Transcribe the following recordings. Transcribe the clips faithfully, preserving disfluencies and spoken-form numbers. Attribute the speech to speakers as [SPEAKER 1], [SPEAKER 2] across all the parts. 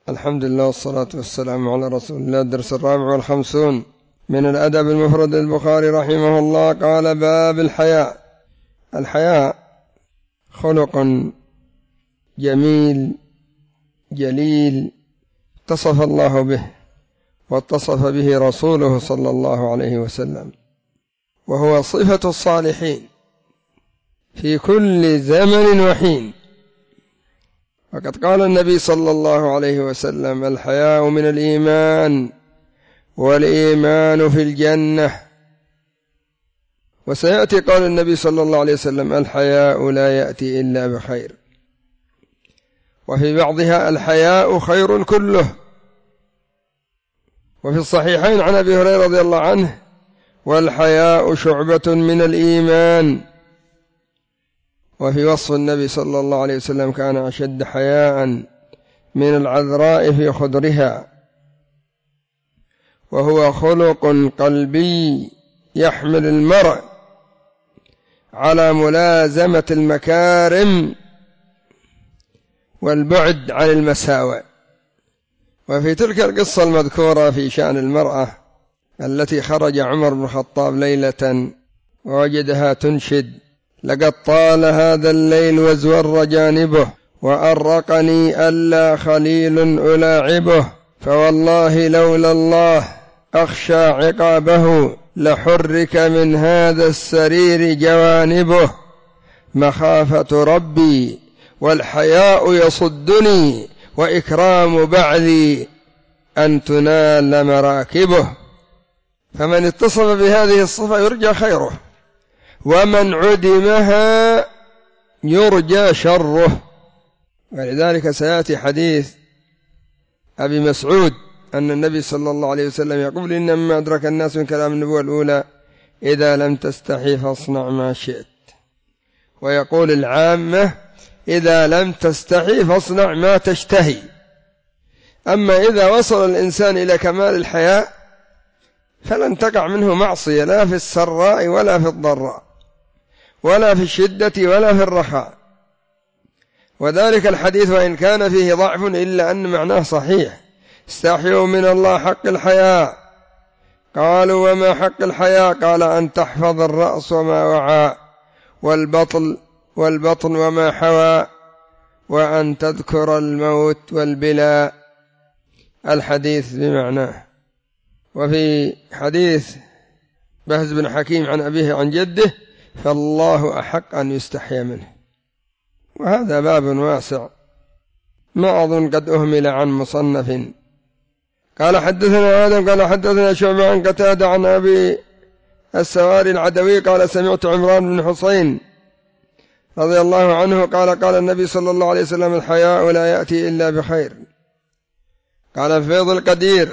[SPEAKER 1] الحمد لله والصلاة والسلام على رسول الله. الدرس الرابع والخمسون من الأدب المفرد البخاري رحمه الله. قال: باب الحياء. الحياء خلق جميل جليل اتصف الله به واتصف به رسوله صلى الله عليه وسلم، وهو صفة الصالحين في كل زمن وحين. وقد قال النبي صلى الله عليه وسلم: الحياء من الإيمان، والإيمان في الجنة. وسيأتي قول النبي صلى الله عليه وسلم: الحياء لا يأتي إلا بخير. وفي بعضها: الحياء خير كله. وفي الصحيحين عن أبي هريرة رضي الله عنه: والحياء شعبة من الإيمان. وفي وصف النبي صلى الله عليه وسلم: كان أشد حياء من العذراء في خدرها. وهو خلق قلبي يحمل المرء على ملازمة المكارم والبعد عن المساوئ. وفي تلك القصة المذكورة في شأن المرأة التي خرج عمر بن الخطاب ليلة ووجدها تنشد: لقد طال هذا الليل وازور جانبه، وأرقني ألا خليل ألاعبه، فوالله لولا الله أخشى عقابه، لحرك من هذا السرير جوانبه، مخافة ربي والحياء يصدني، وإكرام بعدي أن تنال مراكبه. فمن اتصف بهذه الصفة يرجى خيره، ومن عدمها يرجى شره. ولذلك سيأتي حديث أبي مسعود أن النبي صلى الله عليه وسلم يقول: إنما أدرك الناس من كلام النبوة الأولى: إذا لم تستحي فاصنع ما شئت. ويقول العامة: إذا لم تستحي فاصنع ما تشتهي. أما إذا وصل الإنسان إلى كمال الحياء فلن تقع منه معصية، لا في السراء ولا في الضراء، ولا في الشدة ولا في الرخاء. وذلك الحديث وإن كان فيه ضعف إلا أن معناه صحيح: استحيوا من الله حق الحياء. قالوا: وما حق الحياء؟ قال: أن تحفظ الرأس وما وعى، والبطن والبطن وما حوى، وأن تذكر الموت والبلاء. الحديث بمعناه. وفي حديث بهز بن حكيم عن أبيه عن جده: فالله أحق أن يستحيا منه. وهذا باب واسع ما أظن قد أهمل عن مصنف. قال: حدثنا آدم قال: حدثنا شعبة عن قتادة عن أبي السواري العدوي قال: سمعت عمران بن حسين رضي الله عنه قال: قال النبي صلى الله عليه وسلم: الحياء لا يأتي إلا بخير. قال: فيض القدير: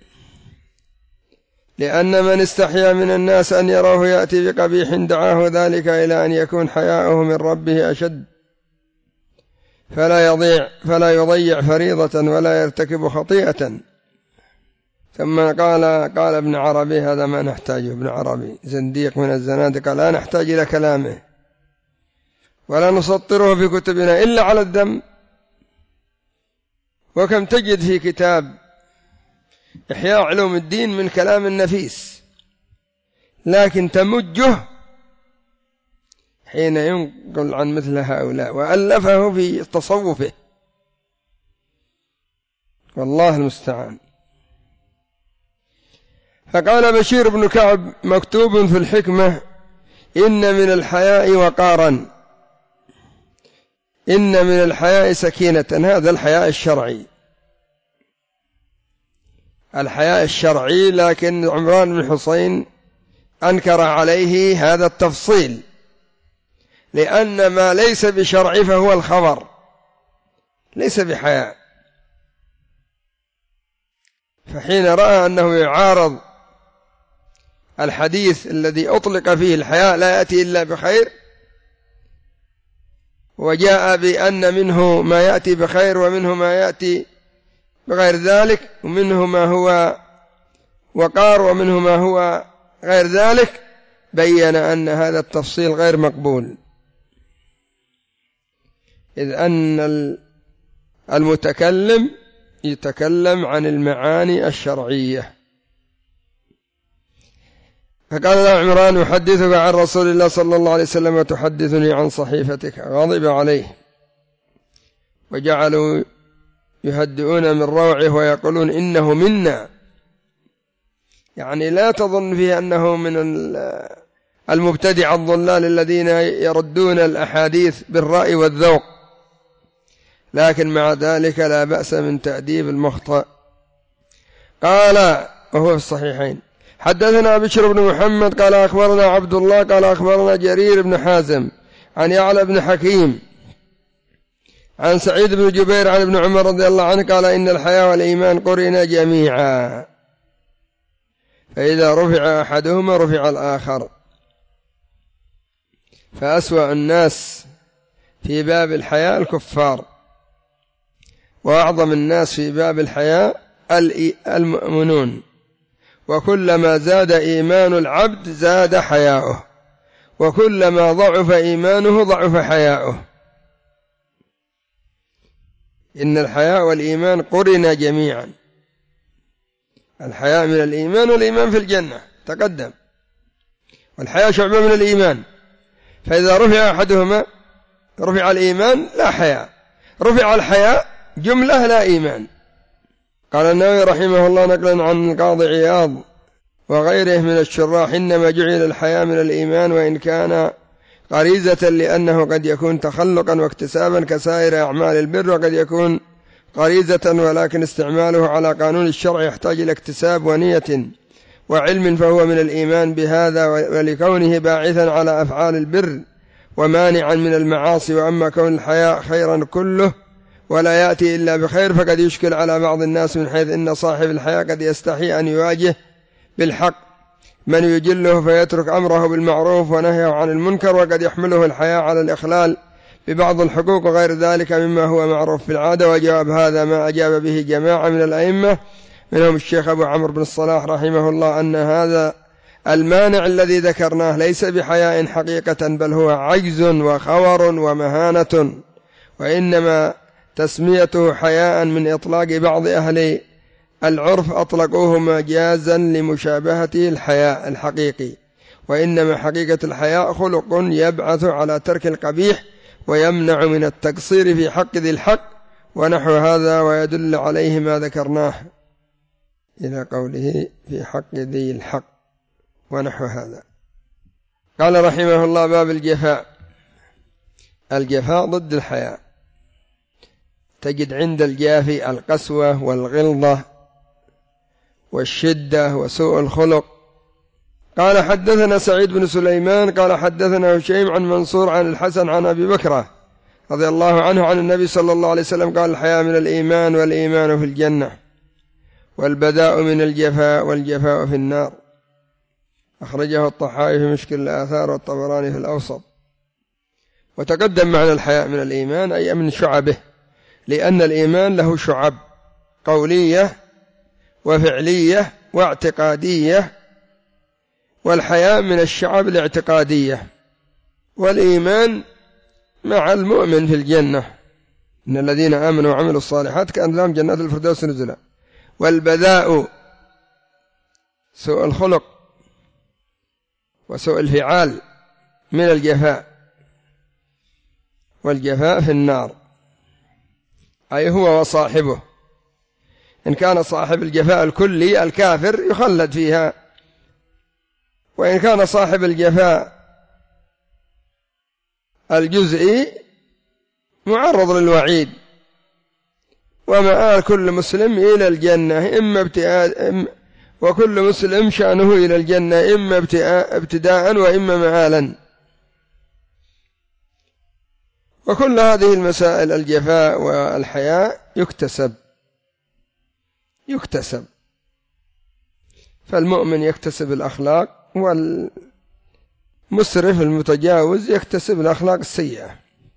[SPEAKER 1] لأن من استحيا من الناس أن يروه يأتي بقبيح دعاه ذلك إلى أن يكون حياؤه من ربه أشد، فلا يضيع فلا يضيع فريضة ولا يرتكب خطيئة. ثم قال قال ابن عربي: هذا ما نحتاجه. ابن عربي زنديق من الزنادقة، لا نحتاج إلى كلامه ولا نسطره في كتبنا إلا على الذم. وكم تجد في كتاب إحياء علوم الدين من كلام النفيس، لكن تمجه حين ينقل عن مثل هؤلاء، وألفه في تصوفه، والله المستعان. فقال بشير بن كعب مكتوب في الحكمة: إن من الحياء وقارا، إن من الحياء سكينة. هذا الحياء الشرعي، الحياء الشرعي. لكن عمران بن حسين أنكر عليه هذا التفصيل، لأن ما ليس بشرعي فهو الخبر، ليس بحياء. فحين رأى أنه يعارض الحديث الذي أطلق فيه الحياء لا يأتي إلا بخير، وجاء بأن منه ما يأتي بخير ومنه ما يأتي بغير ذلك، ومنه ما هو وقار ومنه ما هو غير ذلك، بين أن هذا التفصيل غير مقبول، إذ أن المتكلم يتكلم عن المعاني الشرعية. فقال له عمران: أحدثك عن رسول الله صلى الله عليه وسلم وتحدثني عن صحيفتك. غضب عليه وجعلوا يهدئون من روعه ويقولون إنه منا، يعني لا تظن فيه أنه من المبتدع الضلال الذين يردون الأحاديث بالرأي والذوق، لكن مع ذلك لا بأس من تأديب المخطئ. قال وهو في الصحيحين: حدثنا بشر بن محمد قال أخبرنا عبد الله قال أخبرنا جرير بن حازم عن يعلى بن حكيم عن سعيد بن جبير عن ابن عمر رضي الله عنه قال: إن الحياء والإيمان قرنا جميعا، فإذا رفع أحدهما رفع الآخر. فأسوأ الناس في باب الحياء الكفار، وأعظم الناس في باب الحياء المؤمنون. وكلما زاد إيمان العبد زاد حياؤه، وكلما ضعف إيمانه ضعف حياؤه. إن الحياء والإيمان قرنا جميعا. الحياء من الإيمان، والإيمان في الجنة تقدم، والحياء شعبة من الإيمان. فإذا رفع أحدهما رفع الإيمان لا حياء، رفع الحياء جملة لا إيمان. قال النووي رحمه الله نقلا عن القاضي عياض وغيره من الشراح: إنما جعل الحياء من الإيمان وإن كان غريزة، لأنه قد يكون تخلقا واكتسابا كسائر أعمال البر، وقد يكون غريزة ولكن استعماله على قانون الشرع يحتاج إلى اكتساب ونية وعلم، فهو من الإيمان بهذا، ولكونه باعثا على أفعال البر ومانعا من المعاصي. وأما كون الحياء خيرا كله ولا يأتي إلا بخير فقد يشكل على بعض الناس، من حيث إن صاحب الحياء قد يستحي أن يواجه بالحق من يجله فيترك أمره بالمعروف ونهيه عن المنكر، وقد يحمله الحياء على الإخلال ببعض الحقوق وغير ذلك مما هو معروف في العادة. وجواب هذا ما أجاب به جماعة من الأئمة منهم الشيخ أبو عمرو بن الصلاح رحمه الله، أن هذا المانع الذي ذكرناه ليس بحياء حقيقة، بل هو عجز وخور ومهانة، وإنما تسميته حياء من إطلاق بعض أهل العرف أطلقوه مجازا لمشابهته الحياء الحقيقي، وإنما حقيقة الحياء خلق يبعث على ترك القبيح ويمنع من التقصير في حق ذي الحق ونحو هذا، ويدل عليه ما ذكرناه إلى قوله في حق ذي الحق ونحو هذا. قال رحمه الله: باب الجفاء. الجفاء ضد الحياء، تجد عند الجافي القسوة والغلظة والشدة وسوء الخلق. قال حدثنا سعيد بن سليمان قال حدثنا هشيم عن منصور عن الحسن عن أبي بكرة رضي الله عنه عن النبي صلى الله عليه وسلم قال: الحياء من الإيمان، والإيمان في الجنة، والبذاء من الجفاء، والجفاء في النار. أخرجه الطحاوي في مشكل الآثار والطبراني في الأوسط. وتقدم معنى الحياء من الإيمان أي من شعبه، لأن الإيمان له شعب قولية وفعلية واعتقادية، والحياء من الشعب الاعتقادية. والإيمان مع المؤمن في الجنة، إن الذين آمنوا وعملوا الصالحات كأن لهم جنات الفردوس نزلا. والبذاء سوء الخلق وسوء الفعال من الجفاء، والجفاء في النار، أي هو وصاحبه. إن كان صاحب الجفاء الكلي الكافر يخلد فيها، وإن كان صاحب الجفاء الجزئي معرض للوعيد. ومآل كل مسلم إلى الجنة إما ابتداء، وكل مسلم شأنه إلى الجنة إما ابتداء وإما مآلا. وكل هذه المسائل الجفاء والحياء يكتسب يكتسب فالمؤمن يكتسب الأخلاق، والمسرف المتجاوز يكتسب الأخلاق السيئة.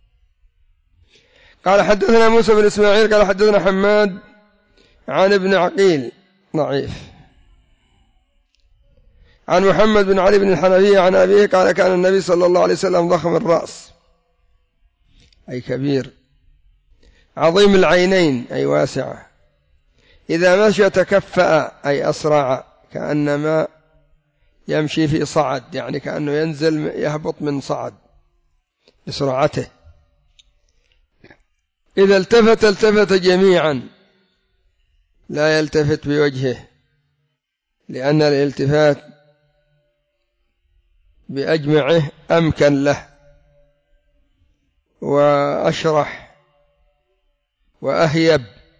[SPEAKER 1] قال حدثنا موسى بن إسماعيل قال حدثنا حماد عن ابن عقيل ضعيف عن محمد بن علي بن الحنفية عن أبيه قال: كان النبي صلى الله عليه وسلم ضخم الرأس أي كبير، عظيم العينين أي واسعة، إذا مشى تكفأ أي أسرع، كأنما يمشي في صعد، يعني كأنه ينزل يهبط من صعد بسرعته. إذا التفت التفت جميعا، لا يلتفت بوجهه، لأن الالتفات بأجمعه أمكن له وأشرح وأهيب.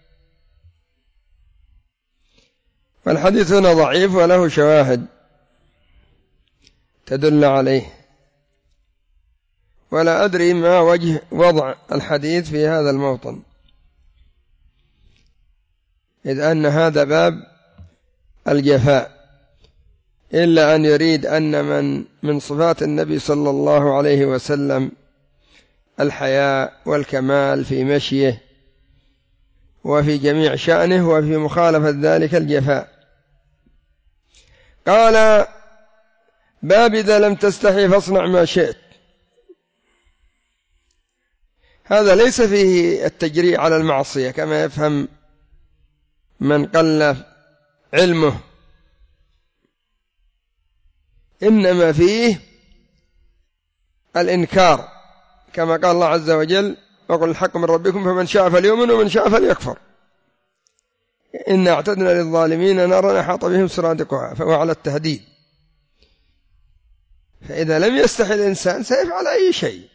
[SPEAKER 1] والحديث هنا ضعيف وله شواهد تدل عليه، ولا أدري ما وجه وضع الحديث في هذا الموطن، إذ أن هذا باب الجفاء، إلا أن يريد أن من من صفات النبي صلى الله عليه وسلم الحياء والكمال في مشيه وفي جميع شأنه، وفي مخالفة ذلك الجفاء. قال: باب إذا لم تستحي فاصنع ما شئت. هذا ليس فيه التجريء على المعصية كما يفهم من قل علمه، إنما فيه الإنكار، كما قال الله عز وجل: وقل الحق من ربكم فمن شاء فليؤمن ومن شاء فليكفر إنا اعتدنا للظالمين نارا أحاط بهم سرادقها، فهو على التهديد. فإذا لم يستحي الإنسان سيفعل أي شيء،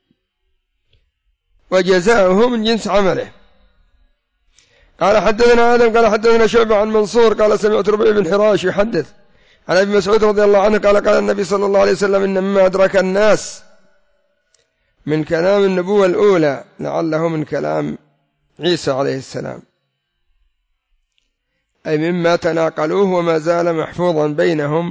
[SPEAKER 1] وجزاؤه من جنس عمله. قال: حدثنا آدم قال حدثنا شعبة عن منصور قال: سمعت ربيع بن حراش يحدث عن ابي مسعود رضي الله عنه قال: قال النبي صلى الله عليه وسلم: إن مما أدرك الناس من كلام النبوة الأولى لعله من كلام عيسى عليه السلام، أي مما تناقلوه وما زال محفوظا بينهم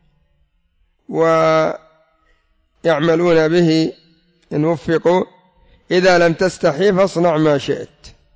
[SPEAKER 1] ويعملون به إن وفقوا. إذا لم تستحي فاصنع ما شئت،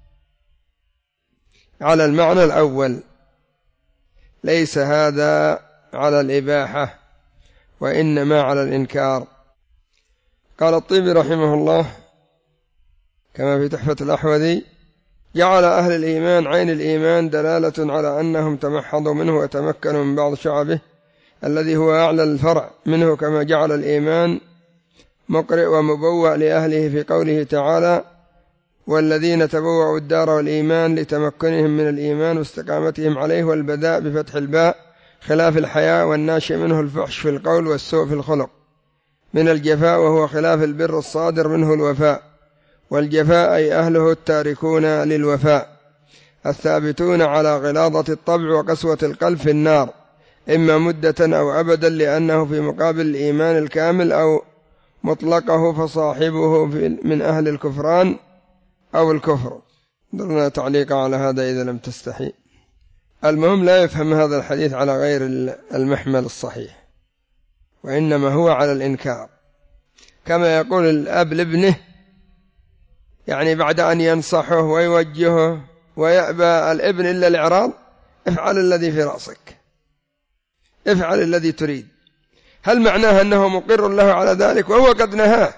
[SPEAKER 1] على المعنى الأول، ليس هذا على الإباحة وإنما على الإنكار. قال الطيبي رحمه الله كما في تحفة الأحوذي: جعل أهل الإيمان عين الإيمان دلالة على أنهم تمحضوا منه وتمكنوا من بعض شعبه الذي هو أعلى الفرع منه، كما جعل الإيمان مقرئ ومبوأ لأهله في قوله تعالى: والذين تبوأوا الدار والإيمان لتمكنهم من الإيمان واستقامتهم عليه، والبداء بفتح الباء، خلاف الحياء والناشئ منه الفحش في القول والسوء في الخلق من الجفاء، وهو خلاف البر الصادر منه الوفاء. والجفاء أي أهله التاركون للوفاء الثابتون على غلاظة الطبع وقسوة القلب في النار، إما مدة أو أبدا، لأنه في مقابل الإيمان الكامل، أو مطلقه فصاحبه من أهل الكفران أو الكفر. درنا تعليق على هذا إذا لم تستحي. المهم لا يفهم هذا الحديث على غير المحمل الصحيح، وإنما هو على الإنكار، كما يقول الأب لابنه، يعني بعد أن ينصحه ويوجهه ويأبى الابن إلا الإعراض: افعل الذي في رأسك، افعل الذي تريد. هل معناه أنه مقر له على ذلك وهو قد نهاه؟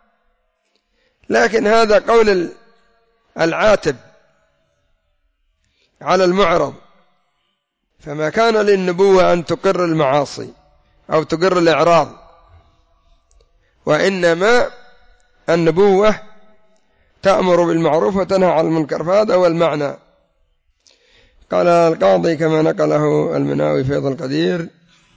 [SPEAKER 1] لكن هذا قول العاتب على المعرض، فما كان للنبوة أن تقر المعاصي أو تقر الإعراض، وإنما النبوة تأمر بالمعروف وتنهى عن المنكر، فهذا هو المعنى. قال القاضي كما نقله المناوي فيض القدير: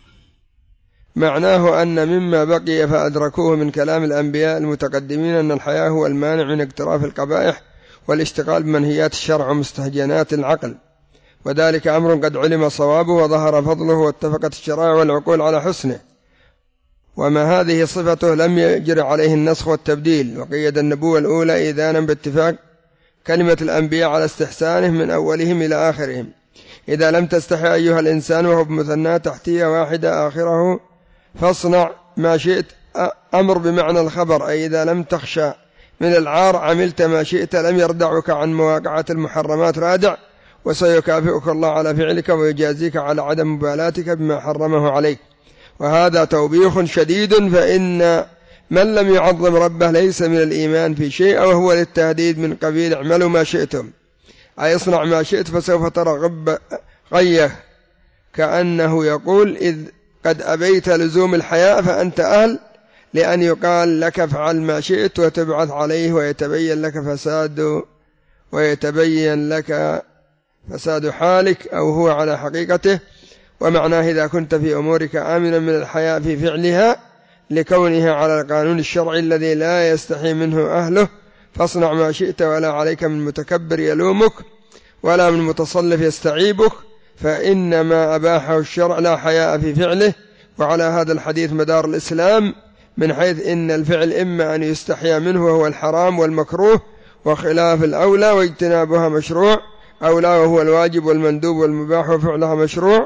[SPEAKER 1] معناه أن مما بقي فأدركوه من كلام الأنبياء المتقدمين أن الحياة هو المانع من اقتراف القبائح والاشتغال بمنهيات الشرع ومستهجنات العقل، وذلك أمر قد علم صوابه وظهر فضله واتفقت الشرائع والعقول على حسنه، وما هذه صفته لم يجر عليه النسخ والتبديل. وقيد النبوة الأولى إذانا باتفاق كلمة الأنبياء على استحسانه من أولهم إلى آخرهم. إذا لم تستحي أيها الإنسان، وهو بمثنى تحتية واحدة آخره، فاصنع ما شئت، أمر بمعنى الخبر، أي إذا لم تخشى من العار عملت ما شئت، لم يردعك عن مواقعة المحرمات رادع، وسيكافئك الله على فعلك ويجازيك على عدم مبالاتك بما حرمه عليك. وهذا توبيخ شديد، فإن من لم يعظم ربه ليس من الإيمان في شيء، وهو للتهديد من قبيل اعملوا ما شئتم، أي اصنع ما شئت فسوف ترى غب غيه، كأنه يقول إذ قد أبيت لزوم الحياء فأنت أهل لأن يقال لك افعل ما شئت وتبعث عليه ويتبين لك فساد ويتبين لك فساد حالك أو هو على حقيقته. ومعناه إذا كنت في أمورك آمنا من الحياء في فعلها لكونها على القانون الشرعي الذي لا يستحي منه أهله فاصنع ما شئت، ولا عليك من متكبر يلومك ولا من متصلف يستعيبك، فإنما أباحه الشرع لا حياء في فعله. وعلى هذا الحديث مدار الإسلام، من حيث إن الفعل إما أن يستحيا منه وهو الحرام والمكروه وخلاف الأولى واجتنابها مشروع، أو لا وهو الواجب والمندوب والمباح وفعلها مشروع.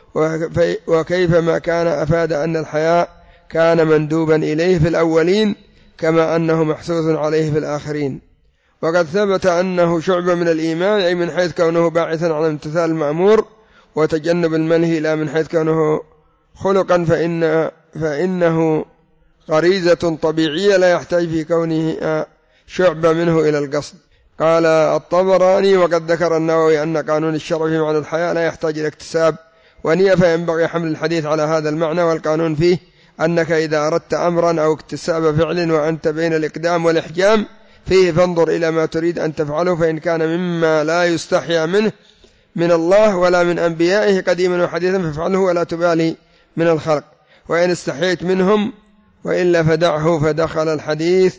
[SPEAKER 1] وكيفما كان أفاد أن الحياء كان مندوبا إليه في الأولين كما أنه محثوث عليه في الآخرين. وقد ثبت أنه شعبة من الإيمان، أي من حيث كونه باعثا على امتثال المأمور وتجنب المنهي، لا من حيث كونه خلقا فإن فإنه غريزة طبيعية لا يحتاج في كونه شعبة منه إلى القصد. قال الطبراني وقد ذكر النووي أن قانون الشرع في معنى الحياء لا يحتاج إلى اكتساب ونية، فينبغي حمل الحديث على هذا المعنى. والقانون فيه أنك إذا أردت أمرا أو اكتساب فعل وأنت بين الإقدام والإحجام فيه فانظر إلى ما تريد أن تفعله، فإن كان مما لا يستحيا منه من الله ولا من أنبيائه قديما وحديثا فافعله ولا تبالي من الخلق، وإن استحيت منهم وإلا فدعه. فدخل الحديث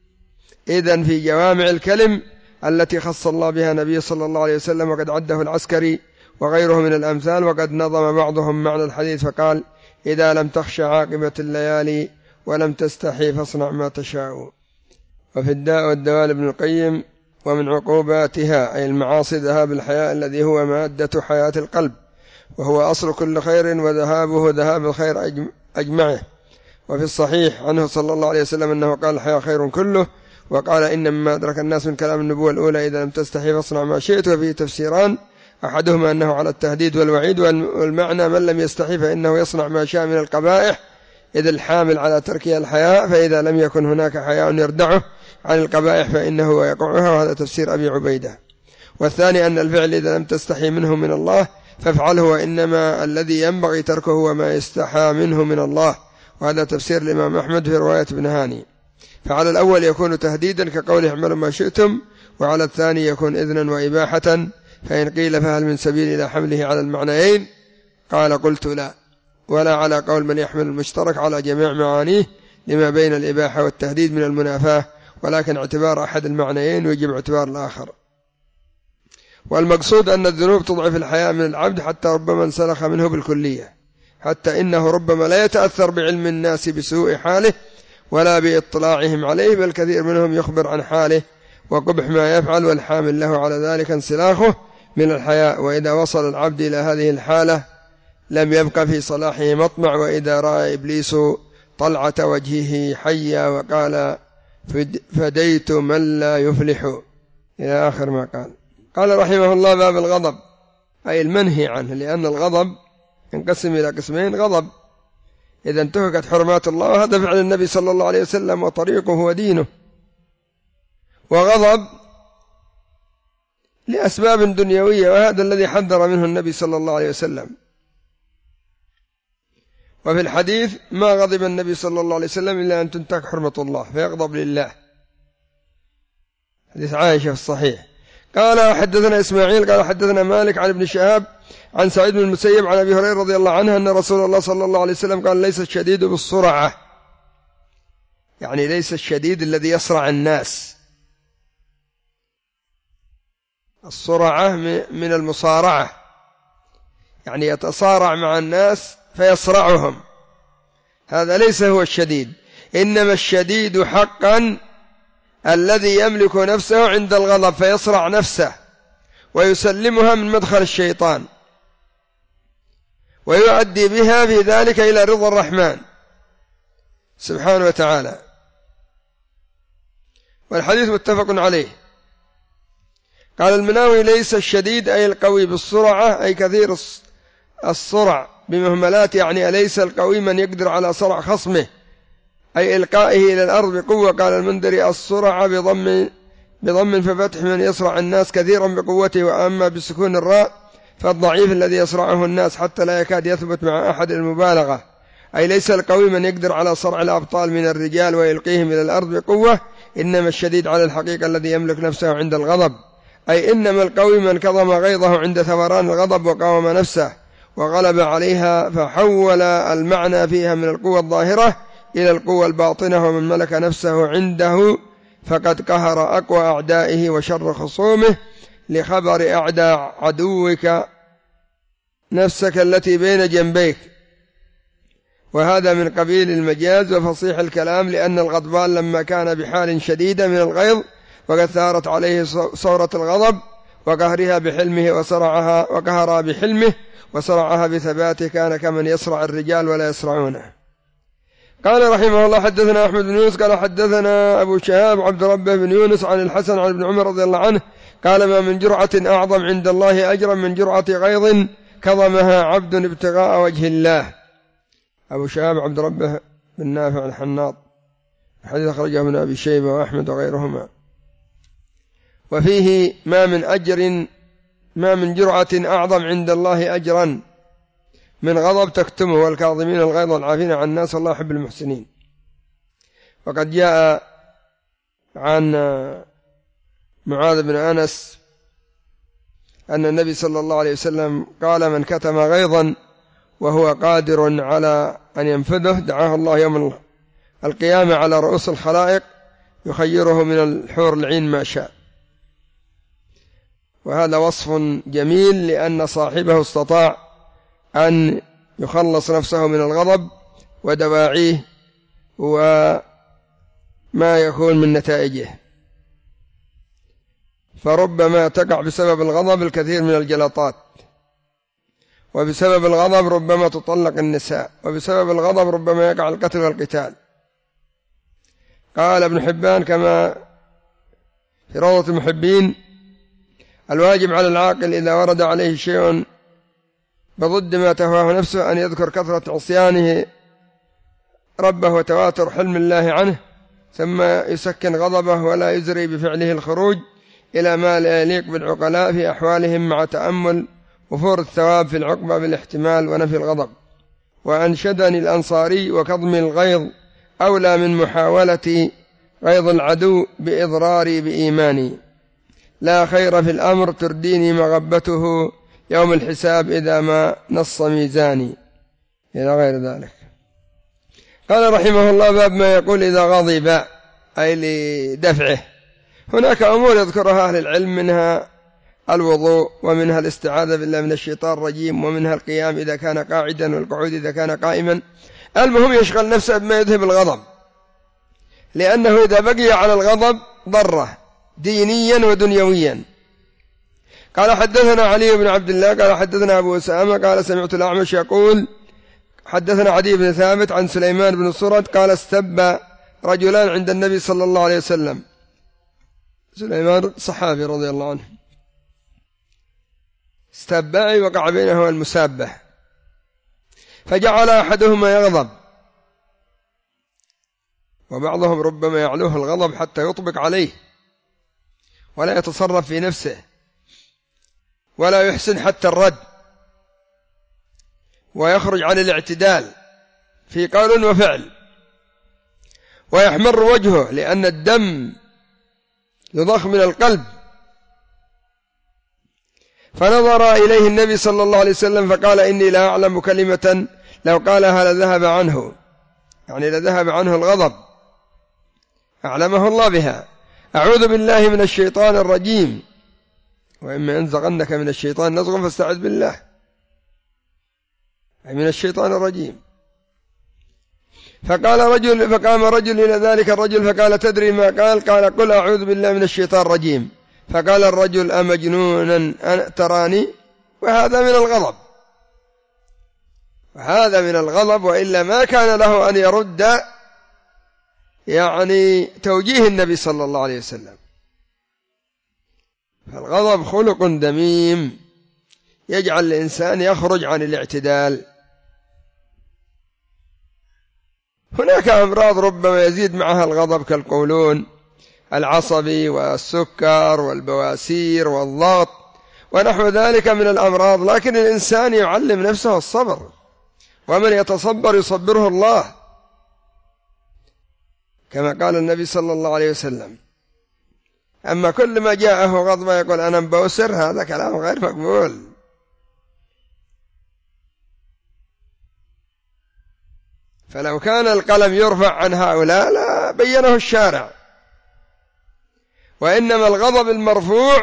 [SPEAKER 1] إذن في جوامع الكلم التي خص الله بها نبي صلى الله عليه وسلم، وقد عده العسكري وغيره من الأمثال. وقد نظم بعضهم معنى الحديث فقال إذا لم تخش عاقبة الليالي ولم تستحي فاصنع ما تشاء. وفي الداء والدواء لابن القيم ومن عقوباتها أي المعاصي ذهاب الحياء الذي هو مادة حياة القلب وهو أصل كل خير، وذهابه ذهاب الخير أجمعه. وفي الصحيح عنه صلى الله عليه وسلم أنه قال الحياء خير كله، وقال إن مما أدرك الناس من كلام النبوة الأولى إذا لم تستحي فاصنع ما شئت. وفيه تفسيران، أحدهما أنه على التهديد والوعيد، والمعنى من لم يستحي فإنه يصنع ما شاء من القبائح إذ الحامل على تركها الحياء، فإذا لم يكن هناك حياء يردعه عن القبائح فإنه يقعها، وهذا تفسير أبي عبيدة. والثاني أن الفعل إذا لم تستحي منه من الله فافعله، وإنما الذي ينبغي تركه هو ما يستحى منه من الله، وهذا تفسير الإمام أحمد في رواية ابن هاني. فعلى الأول يكون تهديدا كقوله اعملوا ما شئتم، وعلى الثاني يكون إذنا وإباحة. فإن قيل فهل من سبيل إلى حمله على المعنيين؟ قال قلت لا، ولا على قول من يحمل المشترك على جميع معانيه لما بين الإباحة والتهديد من المنافاة، ولكن اعتبار أحد المعنيين ويجب اعتبار الآخر. والمقصود أن الذنوب تضعف الحياء من العبد حتى ربما انسلخ منه بالكلية، حتى إنه ربما لا يتأثر بعلم الناس بسوء حاله ولا باطلاعهم عليه، بل كثير منهم يخبر عن حاله وقبح ما يفعل، والحامل له على ذلك انسلاخه من الحياء. وإذا وصل العبد إلى هذه الحالة لم يبقى في صلاحه مطمع، وإذا رأى إبليس طلعة وجهه حيا وقال فديت من لا يفلح إلى آخر ما قال. قال رحمه الله باب الغضب أي المنهي عنه، لأن الغضب ينقسم إلى قسمين: غضب إذا انتهكت حرمات الله وهذا فعل النبي صلى الله عليه وسلم وطريقه ودينه، وغضب لأسباب دنيوية وهذا الذي حذر منه النبي صلى الله عليه وسلم. وفي الحديث ما غضب النبي صلى الله عليه وسلم إلا أن تنتهك حرمة الله فيغضب لله، حديث عائشة في الصحيح. قال حدثنا إسماعيل قال حدثنا مالك عن ابن شهاب عن سعيد بن المسيب عن أبي هريرة رضي الله عنه أن رسول الله صلى الله عليه وسلم قال ليس الشديد بالسرعة، يعني ليس الشديد الذي يصرع الناس، السرعة من المصارعة يعني يتصارع مع الناس فيصرعهم، هذا ليس هو الشديد. إنما الشديد حقا الذي يملك نفسه عند الغضب فيصرع نفسه ويسلمها من مدخل الشيطان ويؤدي بها في ذلك إلى رضا الرحمن سبحانه وتعالى. والحديث متفق عليه. قال المناوي ليس الشديد أي القوي بالسرعة أي كثير السرع بمهملات، يعني أليس القوي من يقدر على صرع خصمه أي إلقائه إلى الأرض بقوة. قال المنذري السرعة بضم بضم ففتح من يصرع الناس كثيرا بقوته، وأما بسكون الراء فالضعيف الذي يصرعه الناس حتى لا يكاد يثبت مع أحد المبالغة، أي ليس القوي من يقدر على صرع الأبطال من الرجال ويلقيهم إلى الأرض بقوة، إنما الشديد على الحقيقة الذي يملك نفسه عند الغضب، أي إنما القوي من كظم غيظه عند ثوران الغضب وقاوم نفسه وغلب عليها، فحول المعنى فيها من القوة الظاهرة إلى القوة الباطنة، ومن ملك نفسه عنده فقد قهر أقوى أعدائه وشر خصومه، لخبر أعداء عدوك نفسك التي بين جنبيك. وهذا من قبيل المجاز وفصيح الكلام، لأن الغضبان لما كان بحال شديدة من الغيظ وقد ثارت عليه صورة الغضب وقهرها بحلمه وصرعها وقهرها بحلمه وصرعها بثباته، كان كمن يصرع الرجال ولا يصرعونه. قال رحمه الله: حدثنا أحمد بن يونس قال حدثنا أبو شهاب عبد ربه بن يونس عن الحسن عن ابن عمر رضي الله عنه قال: ما من جرعة أعظم عند الله أجرا من جرعة غيظ كظمها عبد ابتغاء وجه الله. أبو شهاب عبد ربه بن نافع الحناط، حديث أخرجه ابن أبي شيبة وأحمد وغيرهما. وفيه: ما من أجر ما من جرعة أعظم عند الله أجرا من غضب تكتمه، والكاظمين الغيظ والعافين عن الناس والله يحب المحسنين. وقد جاء عن معاذ بن أنس أن النبي صلى الله عليه وسلم قال: من كتم غيظا وهو قادر على أن ينفذه دعاه الله يوم القيامة على رؤوس الخلائق يخيره من الحور العين ما شاء. وهذا وصف جميل، لأن صاحبه استطاع أن يخلص نفسه من الغضب ودواعيه وما يكون من نتائجه. فربما تقع بسبب الغضب الكثير من الجلطات، وبسبب الغضب ربما تطلق النساء، وبسبب الغضب ربما يقع القتل والقتال. قال ابن حبان كما في روضة المحبين: الواجب على العاقل إذا ورد عليه شيء بضد ما تهواه نفسه أن يذكر كثرة عصيانه ربه وتواتر حلم الله عنه، ثم يسكن غضبه ولا يزري بفعله الخروج إلى ما لا يليق بالعقلاء في أحوالهم، مع تأمل وفور الثواب في العقبة بالاحتمال ونفي الغضب. وأنشدني الأنصاري: وكظم الغيظ أولى من محاولة غيظ العدو بإضراري بإيماني، لا خير في الأمر ترديني مغبته يوم الحساب إذا ما نص ميزاني، إلى غير ذلك. قال رحمه الله: باب ما يقول إذا غضب، أي لدفعه. هناك أمور يذكرها أهل العلم، منها الوضوء، ومنها الاستعاذة بالله من الشيطان الرجيم، ومنها القيام إذا كان قاعدا والقعود إذا كان قائما. المهم يشغل نفسه بما يذهب الغضب، لأنه إذا بقي على الغضب ضره دينيا ودنيويا. قال حدثنا علي بن عبد الله قال حدثنا أبو أسامة قال سمعت الأعمش يقول حدثنا عدي بن ثابت عن سليمان بن سرد قال: استب رجلان عند النبي صلى الله عليه وسلم. سليمان صحابي رضي الله عنه. استبع وقع بينه المسابة، فجعل أحدهما يغضب، وبعضهم ربما يعلوه الغضب حتى يطبق عليه ولا يتصرف في نفسه ولا يحسن حتى الرد، ويخرج عن الاعتدال في قول وفعل، ويحمر وجهه لأن الدم يضخ من القلب. فنظر إليه النبي صلى الله عليه وسلم فقال: إني لا أعلم كلمة لو قالها لذهب عنه، يعني لذهب عنه الغضب، أعلمه الله بها: أعوذ بالله من الشيطان الرجيم، وإما ينزغنك من الشيطان نزغ فاستعذ بالله، أي من الشيطان الرجيم. فقال رجل فقام رجل إلى ذلك الرجل فقال: تدري ما قال؟ قال: قل أعوذ بالله من الشيطان الرجيم. فقال الرجل: أمجنونا أن تراني؟ وهذا من الغضب، وهذا من الغضب، وإلا ما كان له أن يرد يعني توجيه النبي صلى الله عليه وسلم. فالغضب خلق ذميم يجعل الإنسان يخرج عن الاعتدال. هناك أمراض ربما يزيد معها الغضب كالقولون العصبي والسكر والبواسير والضغط ونحو ذلك من الأمراض، لكن الإنسان يعلم نفسه الصبر، ومن يتصبر يصبره الله، كما قال النبي صلى الله عليه وسلم. أما كل ما جاءه غضب يقول أنا مبوسر، هذا كلام غير مقبول. فلو كان القلم يرفع عن هؤلاء لا بينه الشارع، وإنما الغضب المرفوع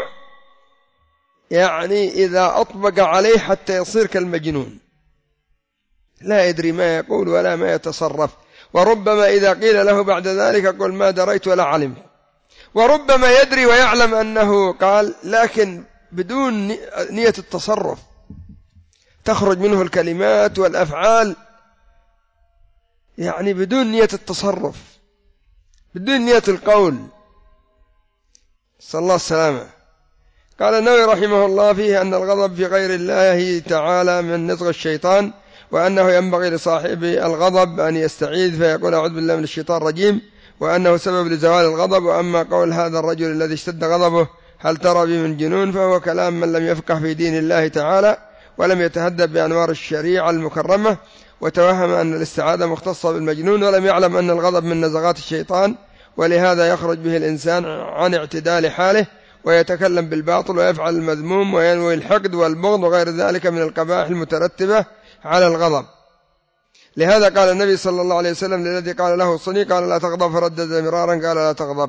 [SPEAKER 1] يعني إذا أطبق عليه حتى يصير كالمجنون، لا يدري ما يقول ولا ما يتصرف، وربما إذا قيل له بعد ذلك يقول ما دريت ولا علمت، وربما يدري ويعلم أنه قال لكن بدون نية التصرف، تخرج منه الكلمات والأفعال يعني بدون نية التصرف، بدون نية القول، صلى الله السلامة. قال النووي رحمه الله فيه أن الغضب في غير الله تعالى من نزغ الشيطان، وأنه ينبغي لصاحب الغضب أن يستعيذ فيقول أعوذ بالله من الشيطان الرجيم، وأنه سبب لزوال الغضب. وأما قول هذا الرجل الذي اشتد غضبه هل ترى بي من جنون، فهو كلام من لم يفقه في دين الله تعالى ولم يتهدب بأنوار الشريعة المكرمة، وتوهم أن الاستعاذة مختصة بالمجنون، ولم يعلم أن الغضب من نزغات الشيطان، ولهذا يخرج به الإنسان عن اعتدال حاله ويتكلم بالباطل ويفعل المذموم وينوي الحقد والبغض وغير ذلك من القبائح المترتبة على الغضب. لهذا قال النبي صلى الله عليه وسلم للذي قال له صني قال لا تغضب، فردد مرارا قال لا تغضب،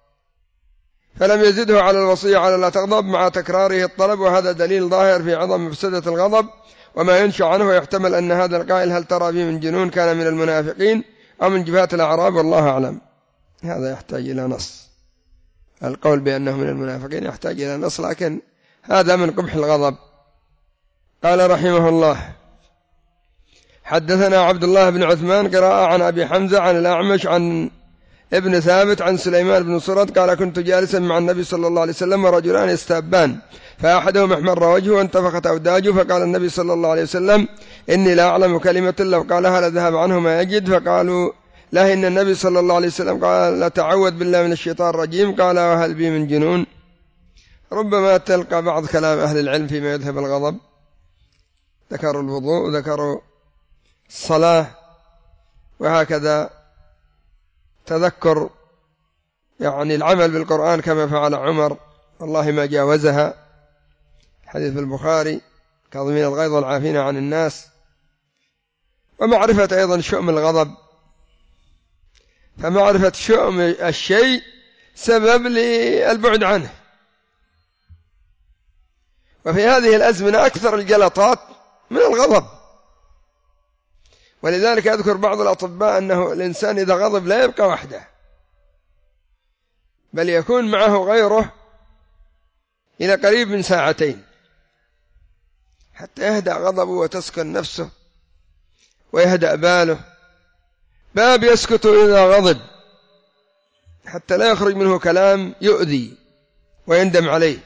[SPEAKER 1] فلم يزده على الوصية على لا تغضب مع تكراره الطلب، وهذا دليل ظاهر في عظم مفسدة الغضب وما ينشأ عنه. ويحتمل أن هذا القائل هل ترى بي من جنون كان من المنافقين أو من جبهة الأعراب، والله أعلم. هذا يحتاج إلى نص، القول بأنه من المنافقين يحتاج إلى نص، لكن هذا من قبح الغضب. قال رحمه الله حدثنا عبد الله بن عثمان قراءة عن أبي حمزة عن الأعمش عن ابن ثابت عن سليمان بن سرد قال كنت جالسا مع النبي صلى الله عليه وسلم ورجلان يستابان، فأحدهم احمر وجهه وانتفخت أوداجه، فقال النبي صلى الله عليه وسلم إني لا أعلم كلمة لو قالها لذهب عنه ما يجد، فقالوا لا إن النبي صلى الله عليه وسلم قال لا تعوذ بالله من الشيطان الرجيم، قال وهل بي من جنون. ربما تلقى بعض كلام أهل العلم فيما يذهب الغضب، ذكروا الوضوء وذكروا الصلاة، وهكذا تذكر يعني العمل بالقرآن كما فعل عمر والله ما جاوزها، حديث في البخاري كاظمين الغيظ والعافين عن الناس. ومعرفة أيضا شؤم الغضب، فمعرفة شؤم الشيء سبب للبعد عنه. وفي هذه الأزمنة أكثر الجلطات من الغضب، ولذلك يذكر بعض الأطباء أنه الإنسان إذا غضب لا يبقى وحده، بل يكون معه غيره إلى قريب من ساعتين حتى يهدأ غضبه وتسكن نفسه ويهدأ باله. باب يسكت إذا غضب حتى لا يخرج منه كلام يؤذي ويندم عليه.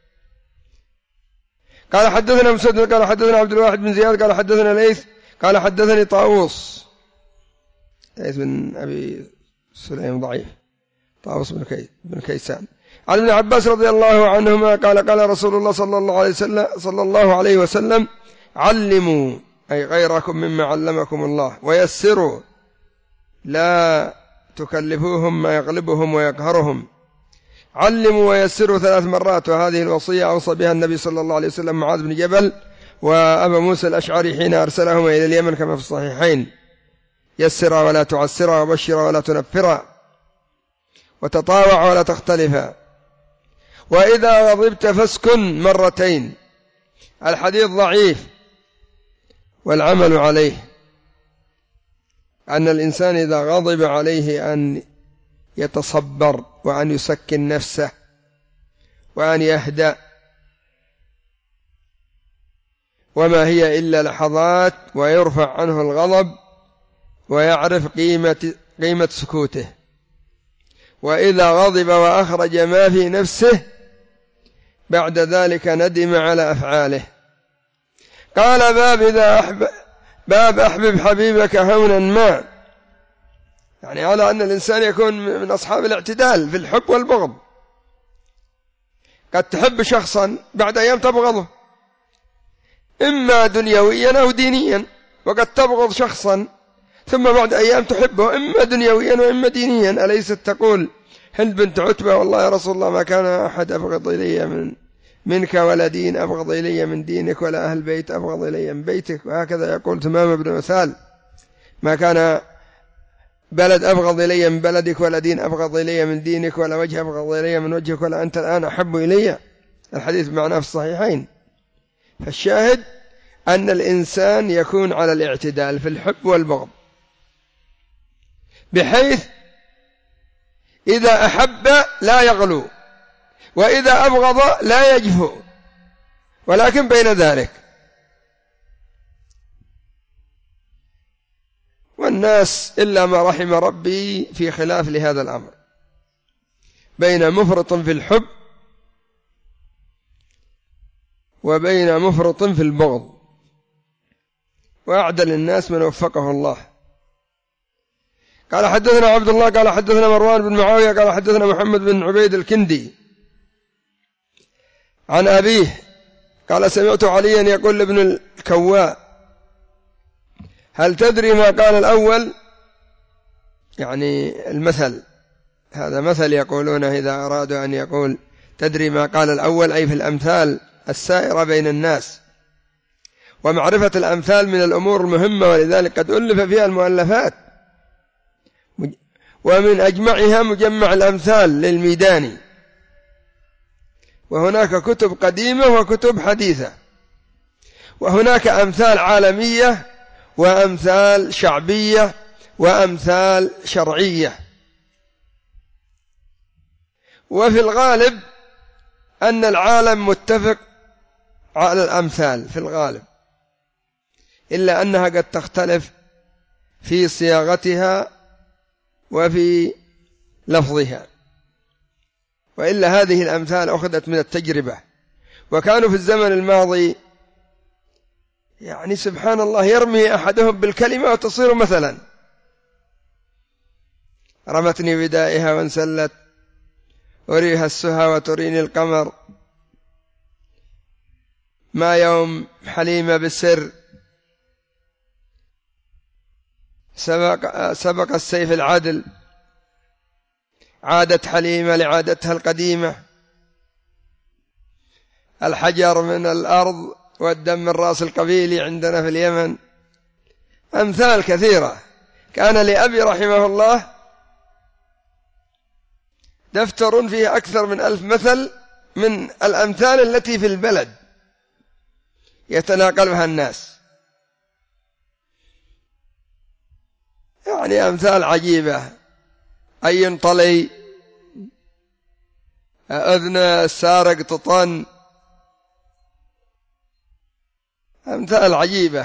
[SPEAKER 1] قال حدثنا مسدد قال حدثنا عبد الواحد بن زياد قال حدثنا ليث قال حدثني طاووس، ليث بن أبي سليم ضعيف، طاووس بن, كي بن كيسان عن ابن عباس رضي الله عنهما قال قال رسول الله صلى الله عليه وسلم, صلى الله عليه وسلم علموا أي غيركم مما علمكم الله، ويسروا لا تكلفوهم ما يغلبهم ويقهرهم. علموا ويسروا ثلاث مرات، وهذه الوصية أوصى بها النبي صلى الله عليه وسلم معاذ بن جبل وأبا موسى الأشعري حين أرسلهما إلى اليمن كما في الصحيحين: يسرا ولا تعسرا، وبشرا ولا تنفرا، وتطاوع ولا تختلفا، وإذا غضبت فاسكن مرتين. الحديث ضعيف والعمل عليه أن الإنسان إذا غضب عليه أن يتصبر وأن يسكن نفسه وأن يهدأ، وما هي إلا لحظات، ويرفع عنه الغضب ويعرف قيمة, قيمة سكوته. وإذا غضب وأخرج ما في نفسه بعد ذلك ندم على أفعاله. قال باب إذا أحب باب أحبب حبيبك هونا ما، يعني على أن الإنسان يكون من أصحاب الاعتدال في الحب والبغض. قد تحب شخصا بعد أيام تبغضه، إما دنيويا أو دينيا، وقد تبغض شخصا ثم بعد أيام تحبه إما دنيويا وإما دينيا. أليست تقول هند بنت عتبة والله يا رسول الله ما كان أحد أبغض إلي من منك ولا دين أبغض إلي من دينك ولا أهل بيت أبغض إلي من بيتك. وهكذا يقول تمام بن مثال ما كان بلد أبغض إلي من بلدك ولا دين أبغض إلي من دينك ولا وجه أبغض إلي من وجهك ولا أنت الآن أحب إلي. الحديث معناه في الصحيحين. فالشاهد أن الإنسان يكون على الاعتدال في الحب والبغض، بحيث إذا أحب لا يغلو وإذا أبغض لا يجفو، ولكن بين ذلك. والناس إلا ما رحم ربي في خلاف لهذا الأمر، بين مفرط في الحب وبين مفرط في البغض، وأعدل الناس من وفقه الله. قال حدثنا عبد الله قال حدثنا مروان بن معاوية قال حدثنا محمد بن عبيد الكندي عن أبيه قال سمعت عليا يقول لابن الكواء هل تدري ما قال الأول؟ يعني المثل، هذا مثل يقولونه إذا أرادوا أن يقول تدري ما قال الأول، أي في الأمثال السائرة بين الناس. ومعرفة الأمثال من الأمور المهمة، ولذلك قد ألف فيها المؤلفات، ومن أجمعها مجمع الأمثال للميداني. وهناك كتب قديمة وكتب حديثة، وهناك أمثال عالمية وأمثال شعبية وأمثال شرعية. وفي الغالب أن العالم متفق على الأمثال في الغالب، إلا أنها قد تختلف في صياغتها وفي لفظها، وإلا هذه الأمثال أخذت من التجربة. وكانوا في الزمن الماضي يعني سبحان الله يرمي أحدهم بالكلمة وتصير مثلا رمتني بدائها وانسلت أريها السهى وتريني القمر ما يوم حليمة بالسر سبق, سبق السيف العدل عادت حليمة لعادتها القديمة الحجر من الأرض والدم من رأس القبيل عندنا في اليمن. أمثال كثيرة. كان لأبي رحمه الله دفتر فيه أكثر من ألف مثل من الأمثال التي في البلد يتناقلها الناس، يعني أمثال عجيبة. أي طلي أذن السارق تطن، أمثال عجيبة.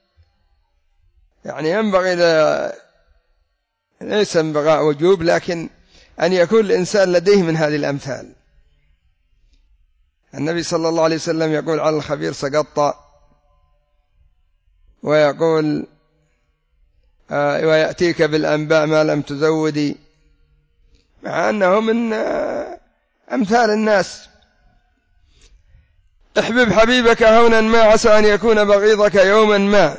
[SPEAKER 1] يعني ينبغي ليس انبغاء وجوب، لكن أن يكون الإنسان لديه من هذه الأمثال. النبي صلى الله عليه وسلم يقول على الخبير سقط، ويقول آه ويأتيك بالأنباء ما لم تزودي، مع أنه من آه أمثال الناس. احبب حبيبك هونا ما عسى أن يكون بغيضك يوما ما.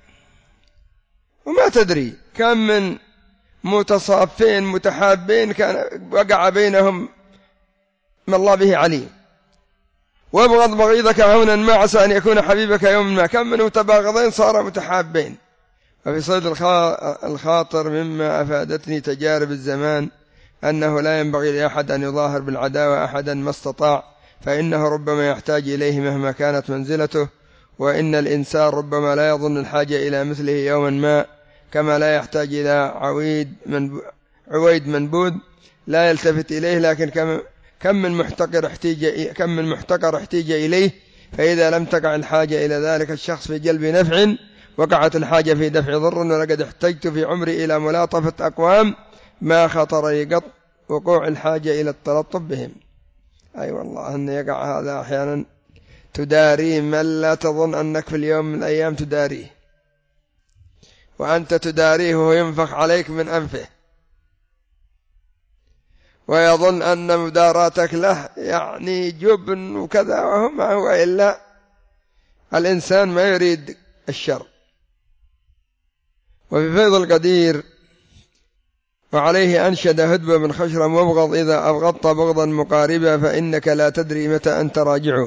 [SPEAKER 1] وما تدري كم من متصافين متحابين كان وقع بينهم ما الله به عليم. وابغض بغيضك هونا ما عسى أن يكون حبيبك يوما ما. كم من متباغضين صار متحابين. وفي صيد الخاطر مما أفادتني تجارب الزمان أنه لا ينبغي لأحد أن يظاهر بالعداوة أحدا ما استطاع، فإنه ربما يحتاج إليه مهما كانت منزلته، وإن الإنسان ربما لا يظن الحاجة إلى مثله يوما ما، كما لا يحتاج إلى عويد من عويد منبود لا يلتفت إليه، لكن كم كم من محتقر احتاج كم من محتقر احتاج إليه، فإذا لم تقع الحاجة إلى ذلك الشخص في جلب نفع وقعت الحاجة في دفع ضر. ولقد احتجت في عمري إلى ملاطفة أقوام ما خطر لي قط وقوع الحاجة إلى التلطف بهم. أي أيوة والله أن يقع هذا أحيانا تداريه من لا تظن أنك في اليوم من الأيام تداريه، وأنت تداريه وهو ينفخ عليك من أنفه. ويظن أن مداراتك له يعني جبن وكذا، وهو ما هو إلا الإنسان ما يريد الشر. وفي فيض القدير: وعليه أنشد هدبة بن خشرم: وابغض إذا أبغضت بغضا مقاربا فإنك لا تدري متى أنت راجع،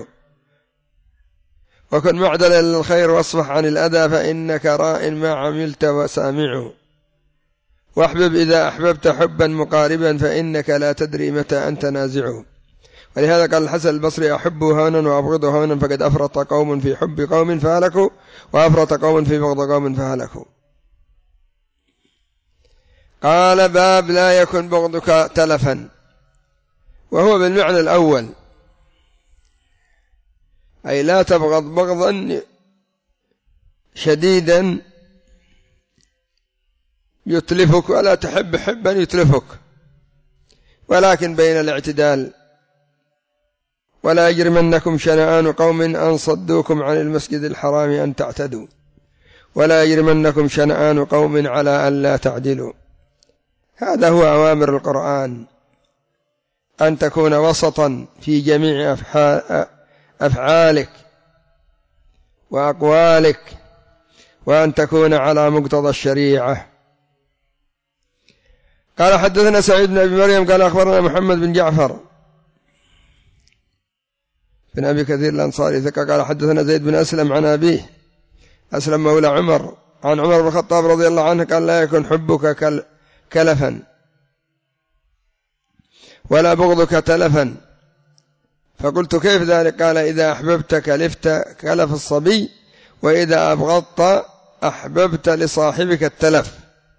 [SPEAKER 1] وكن معدلا للخير واصفح عن الأذى فإنك راء ما عملت وسامع، واحبب إذا أحببت حبا مقاربا فإنك لا تدري متى أنت نازع. ولهذا قال الحسن البصري: أحب هونا وأبغض هونا فقد أفرط قوم في حب قوم فهلكوا، وأفرط قوم في بغض قوم فهلكوا. قال: باب لا يكن بغضك تلفا، وهو بالمعنى الأول، أي لا تبغض بغضا شديدا يتلفك، ولا تحب حبا يتلفك، ولكن بين الاعتدال. ولا يجرمنكم شنآن قوم أن صدوكم عن المسجد الحرام أن تعتدوا، ولا يجرمنكم شنآن قوم على أن لا تعدلوا. هذا هو أوامر القرآن، أن تكون وسطا في جميع أفعالك وأقوالك، وأن تكون على مقتضى الشريعة. قال: حدثنا سعيد بن أبي مريم قال: أخبرنا محمد بن جعفر بن أبي كثير الأنصاري ثقة قال: حدثنا زيد بن أسلم عن أبيه أسلم مولى عمر عن عمر بن الخطاب رضي الله عنه قال: لا يكن حبك كلفا ولا بغضك تلفا. فقلت: كيف ذلك؟ قال: إذا أحببت كلفت كلف الصبي، وإذا أبغضت أحببت لصاحبك التلف.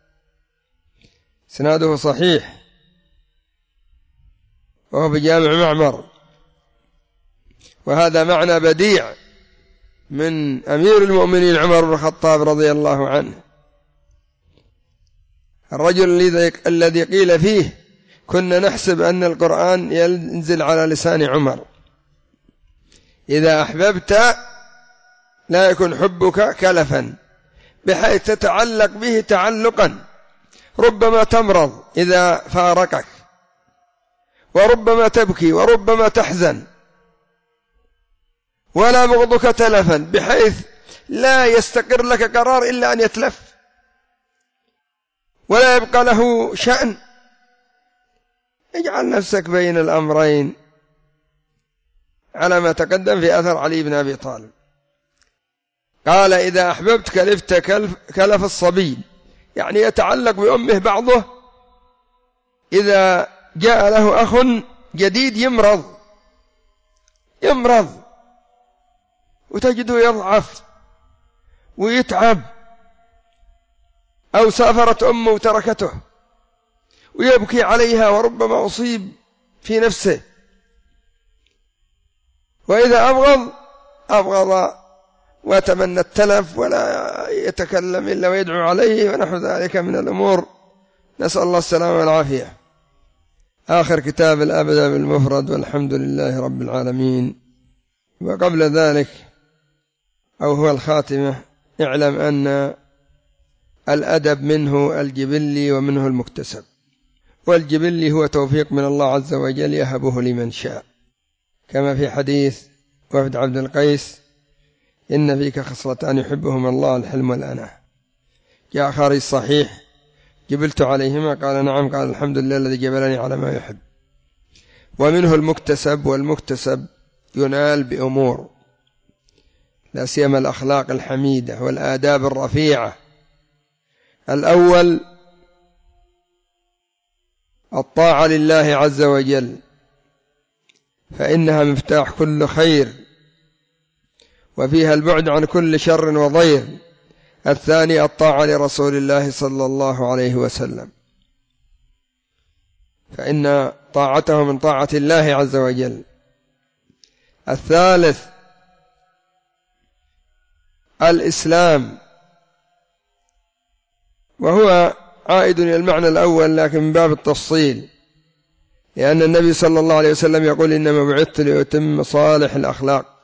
[SPEAKER 1] سناده صحيح، وهو بجامع معمر، وهذا معنى بديع من أمير المؤمنين عمر بن الخطاب رضي الله عنه، الرجل الذي قيل فيه: كنا نحسب أن القرآن ينزل على لسان عمر. إذا أحببت لا يكن حبك كلفا، بحيث تتعلق به تعلقا، ربما تمرض إذا فارقك، وربما تبكي، وربما تحزن. ولا بغضك تلفا، بحيث لا يستقر لك قرار إلا أن يتلف، ولا يبقى له شأن. اجعل نفسك بين الأمرين، على ما تقدم في أثر علي بن أبي طالب. قال: إذا أحببت كلفت كلف الصبي، يعني يتعلق بأمه بعضه، إذا جاء له أخ جديد يمرض يمرض وتجده يضعف ويتعب، أو سافرت أمه وتركته ويبكي عليها، وربما أصيب في نفسه. وإذا أبغض أبغض وتمنى التلف، ولا يتكلم إلا ويدعو عليه، ونحو ذلك من الأمور. نسأل الله السلامة والعافية. آخر كتاب الأبدأ بالمفرد، والحمد لله رب العالمين. وقبل ذلك، أو هو الخاتمة، اعلم أن الأدب منه الجبلي ومنه المكتسب. والجبلي هو توفيق من الله عز وجل يهبه لمن شاء، كما في حديث وفد عبد القيس: إن فيك خصلتان يحبهما الله، الحلم والأناة. جاء خارج صحيح: جبلت عليهما، قال: نعم، قال: الحمد لله الذي جبلني على ما يحب. ومنه المكتسب، والمكتسب ينال بأمور، لا سيما الأخلاق الحميدة والآداب الرفيعة. الأول الطاعة لله عز وجل، فإنها مفتاح كل خير، وفيها البعد عن كل شر وضير. الثاني الطاعة لرسول الله صلى الله عليه وسلم، فإن طاعته من طاعة الله عز وجل. الثالث الإسلام، وهو عائد إلى المعنى الأول لكن من باب التفصيل، لأن النبي صلى الله عليه وسلم يقول: إنما بعثت لأتم صالح الأخلاق.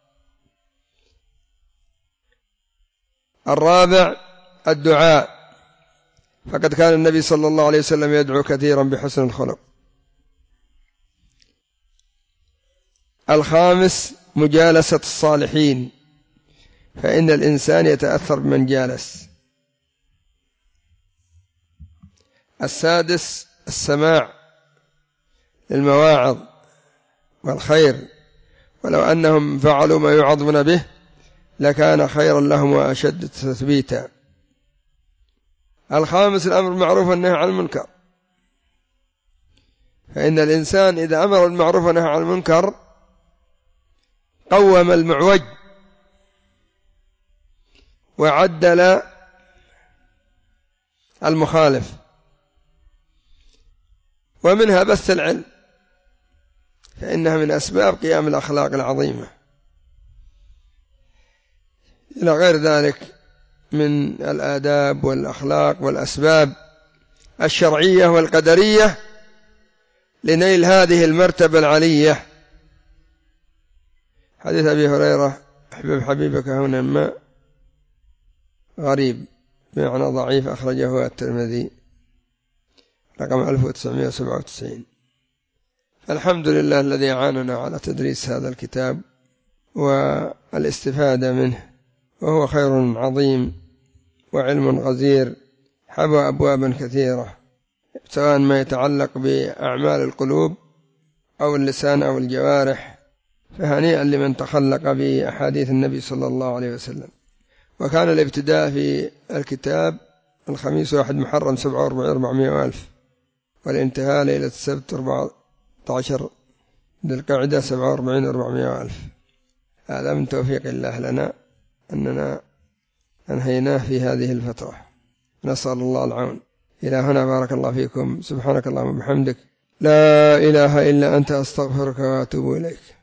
[SPEAKER 1] الرابع الدعاء، فقد كان النبي صلى الله عليه وسلم يدعو كثيرا بحسن الخلق. الخامس مجالسة الصالحين، فإن الإنسان يتأثر بمن جالس. السادس السماع للمواعظ والخير، ولو أنهم فعلوا ما يوعظون به لكان خيرا لهم وأشد تثبيتا. الخامس الأمر بالمعروف والنهي عن المنكر، فإن الإنسان إذا أمر بالمعروف والنهي عن المنكر قوم المعوج وعدل المخالف. ومنها بث العلم، فإنها من أسباب قيام الأخلاق العظيمة، إلى غير ذلك من الآداب والأخلاق والأسباب الشرعية والقدرية لنيل هذه المرتبة العلية. حديث أبي هريرة احبب حبيبك هنا ما غريب بمعنى ضعيف، أخرجه الترمذي رقم ألف وتسعمائة وسبعة وتسعين. الحمد لله الذي أعاننا على تدريس هذا الكتاب والاستفادة منه، وهو خير عظيم وعلم غزير حوى أبوابا كثيرة، سواء ما يتعلق بأعمال القلوب أو اللسان أو الجوارح، فهنيئا لمن تخلق بأحاديث النبي صلى الله عليه وسلم. وكان الابتداء في الكتاب الخميس واحد محرم سبعة وأربعين أربعمائة وألف، والانتهاء ليلة السبت أربعة عشر ذي القعدة سبعة وأربعين أربعمائة ألف. هذا من توفيق الله لنا أننا أنهيناه في هذه الفترة، نسأل الله العون. إلى هنا بارك الله فيكم، سبحانك اللهم وبحمدك، لا إله إلا أنت، أستغفرك وأتوب إليك.